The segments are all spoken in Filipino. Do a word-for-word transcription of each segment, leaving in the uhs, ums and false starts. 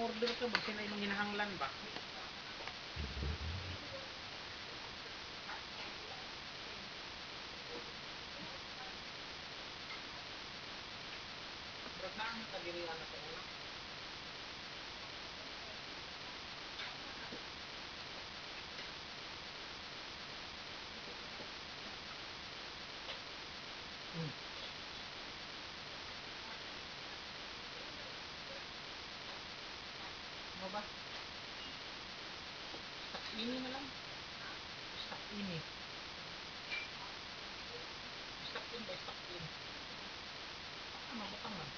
order ka ba sila imong ginahanglan ba? Brad na ang tagiri ana sa una. Hmm. Ano ba? Stock ini na lang. Stock ini. Stock in ba? Stock in. Ah, mabutang man.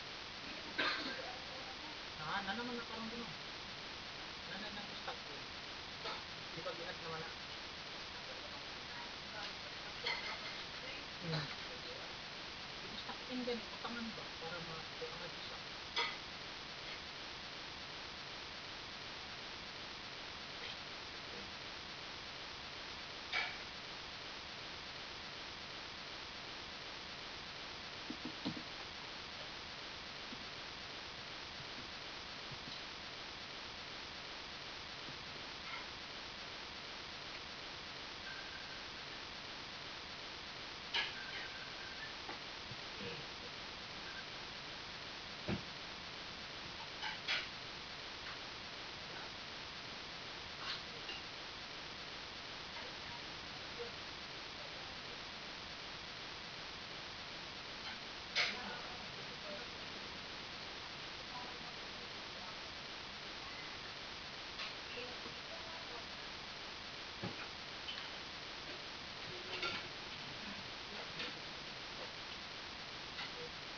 Ah, na naman nakaroon din. Nana na stock in. Di ba ginat naman na? Hmm. Stock in din, utangan ba? Para ma-utangan isa.